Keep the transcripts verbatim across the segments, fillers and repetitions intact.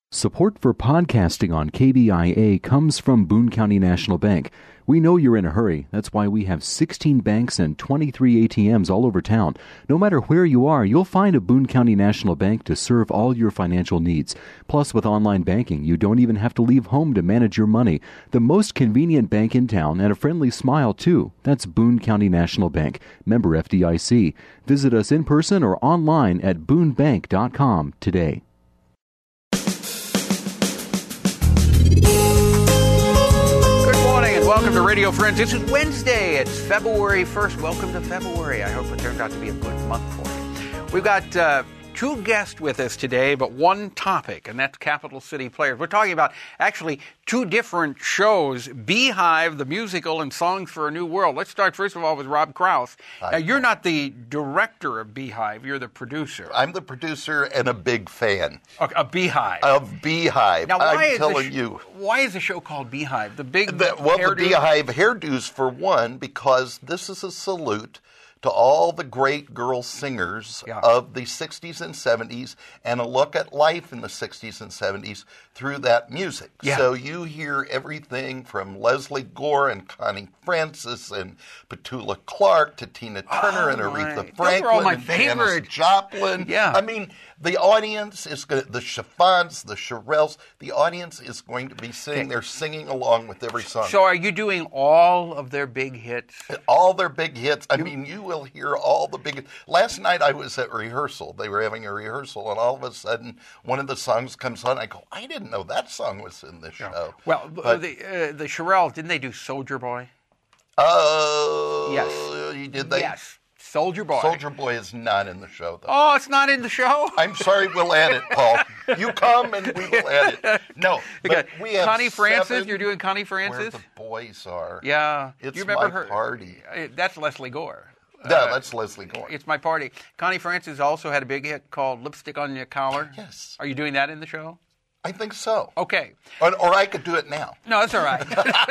Support for podcasting on K B I A comes from Boone County National Bank. We know you're in a hurry. That's why we have sixteen banks and twenty-three A T Ms all over town. No matter where you are, you'll find a Boone County National Bank to serve all your financial needs. Plus, with online banking, you don't even have to leave home to manage your money. The most convenient bank in town and a friendly smile, too. That's Boone County National Bank, member F D I C. Visit us in person or online at boone bank dot com today. Welcome to Radio Friends. This is Wednesday. It's February first. Welcome to February. I hope it turns out to be a good month for you. We've got uh, two guests with us today, but one topic, and that's Capital City Players. We're talking about actually two different shows, Beehive, the musical, and Songs for a New World. Let's start, first of all, with Rob Krause. Now, you're not the director of Beehive. You're the producer. I'm the producer and a big fan. Okay, a Beehive. Of Beehive. Now, why I'm is telling sh- you. Why is the show called Beehive? The big the, Well, hairdo? the Beehive hairdos, for one, because this is a salute to all the great girl singers yeah. of the sixties and seventies, and a look at life in the sixties and seventies through that music. Yeah. So you hear everything from Leslie Gore and Connie Francis and Petula Clark to Tina Turner oh, and Aretha right. Franklin Those are all my and favorite. Janis Joplin. Yeah. I mean, the audience is going to, the Chiffons, the Shirelles, the audience is going to be sitting Okay. there singing along with every song. So are you doing all of their big hits? All their big hits. I mean, you will hear all the big. Last night I was at rehearsal. They were having a rehearsal, and all of a sudden, one of the songs comes on. I go, I didn't know that song was in this show. Well, But, the uh, the Shirelles, didn't they do Soldier Boy? uh, Yes. Did they? Yes, Soldier Boy. Soldier Boy is not in the show, though. Oh, it's not in the show? I'm sorry, we'll add it, Paul. You come and we will add it. No, but Okay. we have Connie Francis, seven you're doing Connie Where Francis? the Boys Are. Yeah. It's you remember my her? party. Uh, That's Leslie Gore. No, Uh, that's Leslie Gore. It's My Party. Connie Francis also had a big hit called Lipstick on Your Collar. Yes. Are you doing that in the show? I think so. Okay. Or, or I could do it now. No, that's all right.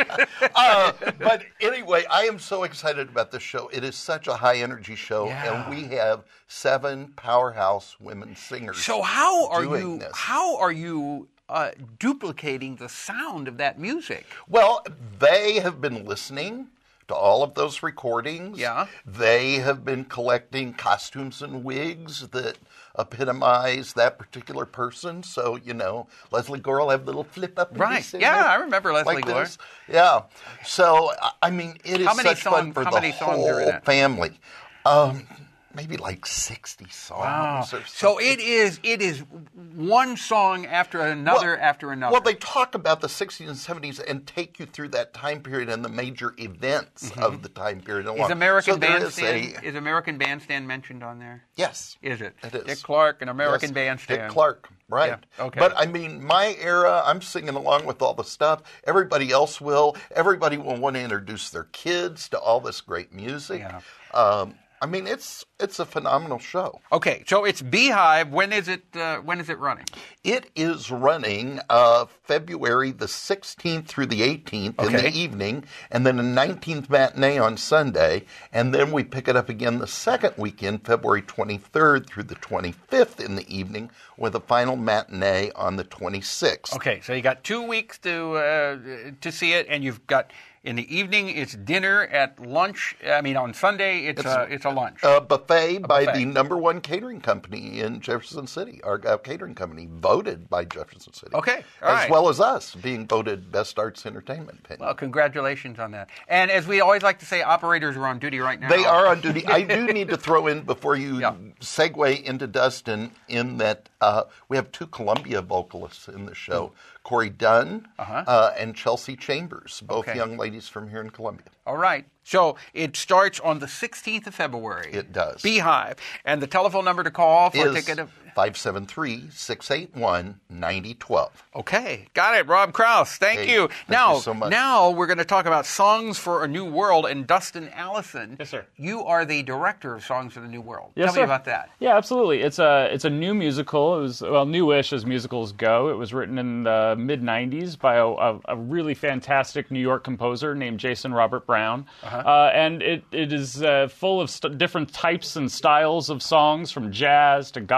uh, but anyway, I am so excited about this show. It is such a high energy show, Yeah. and we have seven powerhouse women singers. So how are doing you? this. How are you uh, duplicating the sound of that music? Well, they have been listening to all of those recordings. Yeah. They have been collecting costumes and wigs that epitomize that particular person. So, you know, Leslie Gore will have little flip up. Right. Yeah, I remember Leslie like Gore. this. Yeah. So, I- I mean, it is How many such fun songs- for how the many songs are in whole it? family. Um, maybe like sixty songs. Wow. Or So something. it is it is one song after another Well- after another. Well, they talk about the sixties and seventies and take you through that time period and the major events of the time period. is American so there is Bandstand a- is American Bandstand mentioned on there? Yes. Is it? It is. Dick Clark and American Yes, Bandstand. Dick Clark, right. Yeah, okay. But I mean, my era, I'm singing along with all the stuff. Everybody else will. Everybody will want to introduce their kids to all this great music. Yeah. Um, I mean, it's it's a phenomenal show. Okay, so it's Beehive. When is it? Uh, when is it running? It is running uh, February the sixteenth through the eighteenth in Okay. the evening, and then a nineteenth matinee on Sunday, and then we pick it up again the second weekend, February twenty-third through the twenty-fifth in the evening, with a final matinee on the twenty-sixth. Okay, so you got two weeks to uh, to see it, and you've got in the evening it's dinner at lunch. I mean, on Sunday it's It's- a, it's a lunch. A buffet by buffet. the number one catering company in Jefferson City. Our uh, catering company voted by Jefferson City. Okay, all as right. well as us being voted best arts entertainment venue. Well, congratulations on that. And as we always like to say, operators are on duty right now. They are on duty. I do need to throw in before you Yeah. segue into Dustin in that uh, we have two Columbia vocalists in the show, Corey Dunn Uh-huh. uh, and Chelsea Chambers, both Okay. young ladies from here in Columbia. All right. So it starts on the sixteenth of February. It does. Beehive. And the telephone number to call for a Is ticket of... five seven three, six eight one, nine zero one two. Okay, got it. Rob Krause, thank Hey, you. thank now, you so much. now we're going to talk about Songs for a New World. And Dustin Allison, Yes, sir. You are the director of Songs for the New World. Yes, Tell sir. me about that. Yeah, absolutely. It's a it's a new musical. It was well newish as musicals go. It was written in the mid nineties by a, a, a really fantastic New York composer named Jason Robert Brown, Uh-huh. uh, and it it is uh, full of st- different types and styles of songs, from jazz to gospel to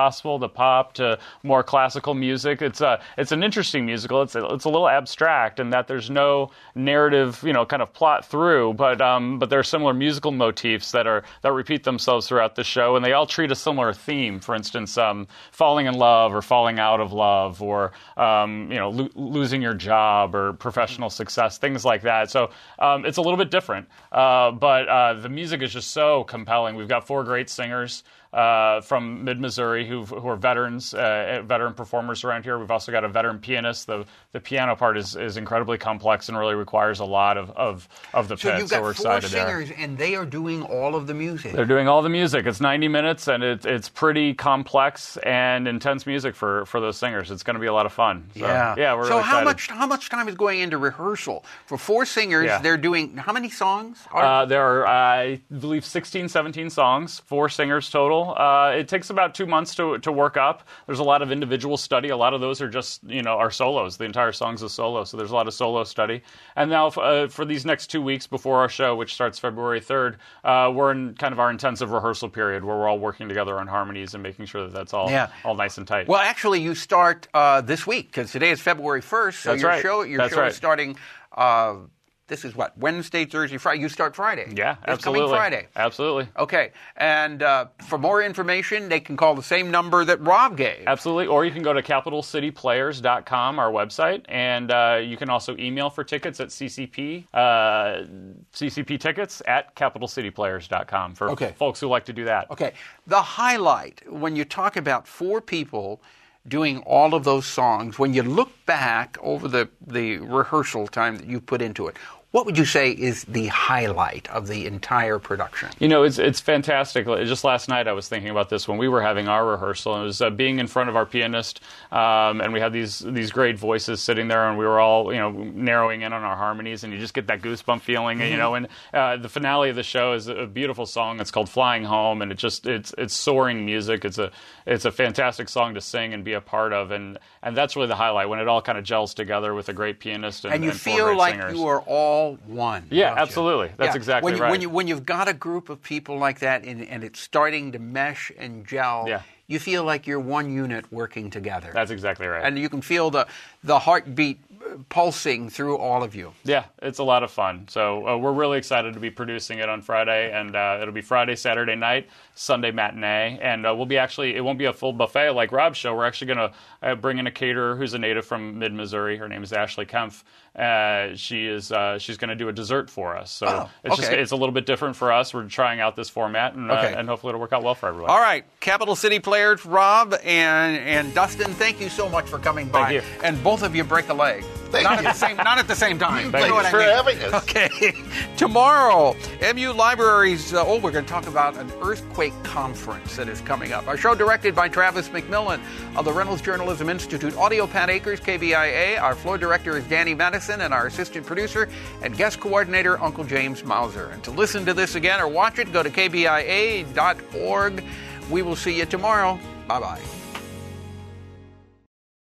the pop to more classical music. It's a it's an interesting musical. It's a, it's a little abstract in that there's no narrative, you know, kind of plot through, but um, but there are similar musical motifs that are that repeat themselves throughout the show, and they all treat a similar theme. For instance, um, falling in love or falling out of love, or um, you know, lo- losing your job or professional success, things like that. So um, it's a little bit different, uh, but uh, the music is just so compelling. We've got four great singers uh, from mid-Missouri who who are veterans, uh, veteran performers around here. We've also got a veteran pianist. The the piano part is, is incredibly complex and really requires a lot of, of, of the so pit. You've got so we're four excited singers, there. and they are doing all of the music. They're doing all the music. It's ninety minutes, and it, it's pretty complex and intense music for, for those singers. It's going to be a lot of fun. So, yeah, yeah, we're So really how excited. much how much time is going into rehearsal for four singers? Yeah. They're doing how many songs? Are, Uh, there are, I believe, sixteen, seventeen songs, four singers total. Uh, it takes about two months to to work up. There's a lot of individual study. A lot of those are just, you know, are solos. The entire song's a solo, so there's a lot of solo study. And now uh, for these next two weeks before our show, which starts February third, uh, we're in kind of our intensive rehearsal period where we're all working together on harmonies and making sure that that's all, Yeah. all nice and tight. Well, actually, you start uh, this week because today is February first. So That's your right. show your That's show right. is starting. Uh, this is what, Wednesday, Thursday, Friday. You start Friday. yeah, This absolutely. coming Friday. Absolutely. Okay, and uh, for more information, they can call the same number that Rob gave. Absolutely. Or you can go to capital city players dot com, our website, and uh, you can also email for tickets at C C P, uh, C C P tickets at capital city players dot com for Okay. folks who like to do that. Okay, the highlight, when you talk about four people doing all of those songs, when you look back over the, the rehearsal time that you put into it, what would you say is the highlight of the entire production? You know, it's it's fantastic. Just last night I was thinking about this when we were having our rehearsal. It was uh, being in front of our pianist, um, and we had these these great voices sitting there, and we were all, you know, narrowing in on our harmonies, and you just get that goosebump feeling, mm-hmm. you know. And uh, the finale of the show is a beautiful song. It's called "Flying Home," and it just it's it's soaring music. It's a it's a fantastic song to sing and be a part of, and and that's really the highlight when it all kind of gels together with a great pianist and, And you and four feel great like singers. you are all one. Yeah, don't you? absolutely. That's Yeah. exactly when you, right. When, you, when you've got a group of people like that and, and it's starting to mesh and gel, Yeah. you feel like you're one unit working together. That's exactly right. And you can feel the, the heartbeat pulsing through all of you. Yeah, it's a lot of fun. So uh, we're really excited to be producing it on Friday, and uh, it'll be Friday, Saturday night, Sunday matinee, and uh, we'll be actually, it won't be a full buffet like Rob's show. We're actually going to uh, bring in a caterer who's a native from mid-Missouri. Her name is Ashley Kempf. Uh, she is uh, she's going to do a dessert for us. So Oh, it's just okay. it's a little bit different for us. We're trying out this format, and, uh, Okay. and hopefully it'll work out well for everyone. All right, Capital City Players, Rob and, and Dustin, thank you so much for coming by. you. And both of you break a leg. Thank not you. At the same, not at the same time. Thank You know you what I for mean? having us. Okay. Tomorrow, M U Libraries, uh, oh, we're going to talk about an earthquake conference that is coming up. Our show directed by Travis McMillan of the Reynolds Journalism Institute. Audio, Pat Akers, K B I A. Our floor director is Danny Madison, and our assistant producer and guest coordinator, Uncle James Mauser. And to listen to this again or watch it, go to K B I A dot org. We will see you tomorrow. Bye-bye.